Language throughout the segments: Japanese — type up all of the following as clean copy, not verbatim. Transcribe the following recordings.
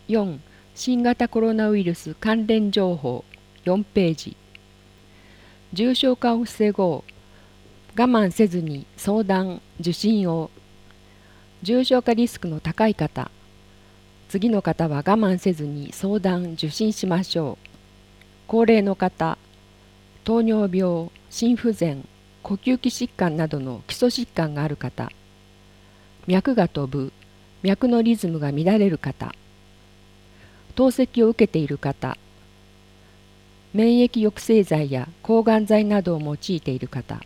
4. 新型コロナウイルス関連情報4ページ。重症化を防ごう。我慢せずに相談・受診を。重症化リスクの高い方、次の方は我慢せずに相談・受診しましょう。高齢の方、糖尿病、心不全、呼吸器疾患などの基礎疾患がある方、脈が飛ぶ、脈のリズムが乱れる方、透析を受けている方、免疫抑制剤や抗がん剤などを用いている方、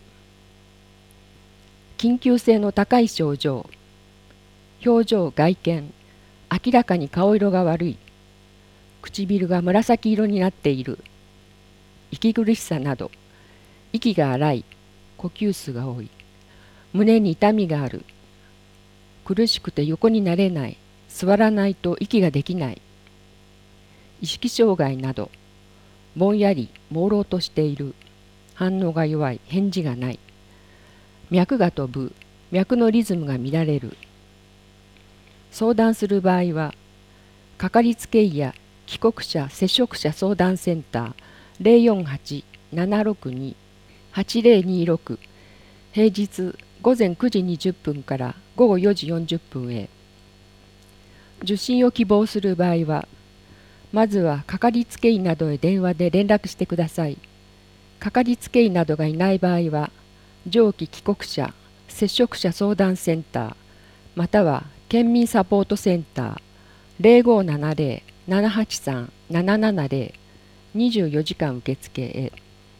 緊急性の高い症状、表情外見、明らかに顔色が悪い、唇が紫色になっている、息苦しさなど、息が荒い、呼吸数が多い、胸に痛みがある、苦しくて横になれない、座らないと息ができない、意識障害など、ぼんやり朦朧としている、反応が弱い、返事がない、脈が飛ぶ、脈のリズムが乱れる。相談する場合は、かかりつけ医や帰国者・接触者相談センター 048-762-8026 平日午前9時20分から午後4時40分へ。受診を希望する場合は、まずはかかりつけ医などへ電話で連絡してください。かかりつけ医などがいない場合は、上記帰国者・接触者相談センターまたは県民サポートセンター 0570-783-770 24時間受付へ。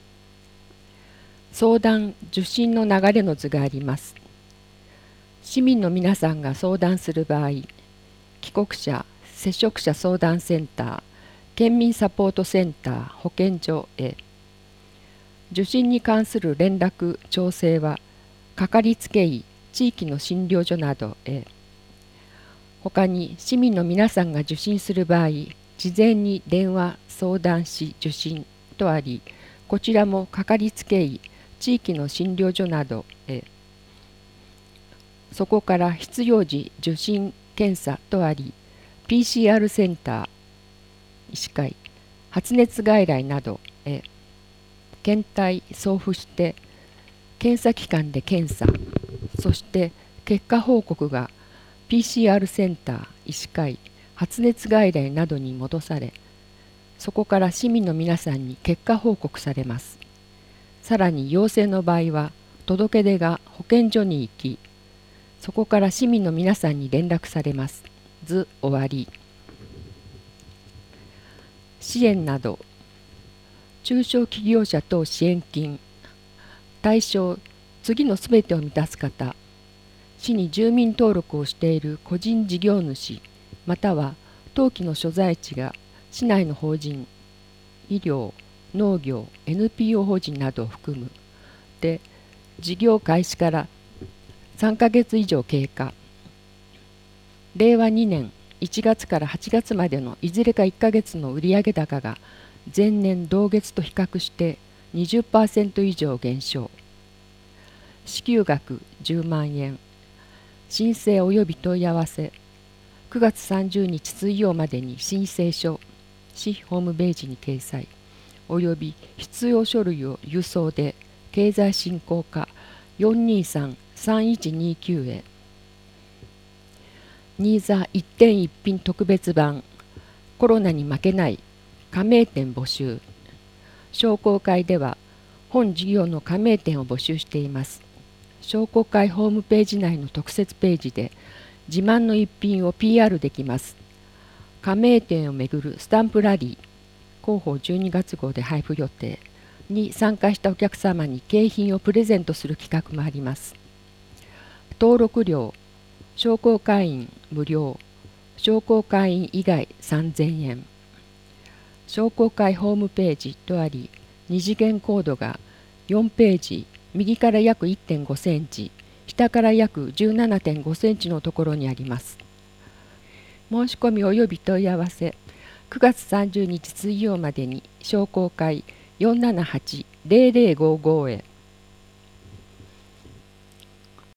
相談・受診の流れの図があります。市民の皆さんが相談する場合、帰国者・接触者相談センター、県民サポートセンター、保健所へ。受診に関する連絡・調整は、かかりつけ医、地域の診療所などへ。他に市民の皆さんが受診する場合、事前に電話、相談し受診とあり、こちらもかかりつけ医、地域の診療所などへ。そこから必要時受診・検査とあり、PCR センター、医師会、発熱外来などへ。検体送付して検査機関で検査、そして結果報告が PCR センター、医師会、発熱外来などに戻され、そこから市民の皆さんに結果報告されます。さらに陽性の場合は届け出が保健所に行き、そこから市民の皆さんに連絡されます。図終わり。支援など、中小企業者等支援金、対象、次のすべてを満たす方、市に住民登録をしている個人事業主、または登記の所在地が市内の法人、医療、農業、NPO 法人などを含む。で、事業開始から3ヶ月以上経過。令和2年1月から8月までのいずれか1ヶ月の売上高が前年同月と比較して 20% 以上減少。支給額10万円。申請及び問い合わせ。9月30日水曜までに申請書、市ホームページに掲載。及び必要書類を郵送で経済振興課 423-3129 へ。新座一点一品特別版コロナに負けない加盟店募集。商工会では本事業の加盟店を募集しています。商工会ホームページ内の特設ページで自慢の一品を PR できます。加盟店をめぐるスタンプラリー、広報12月号で配布予定に参加したお客様に景品をプレゼントする企画もあります。登録料、商工会員無料、商工会員以外3000円。商工会ホームページとあり、二次元コードが4ページ、右から約 1.5 センチ、下から約 17.5 センチのところにあります。申し込み及び問い合わせ、9月30日水曜までに商工会 478-0055 へ。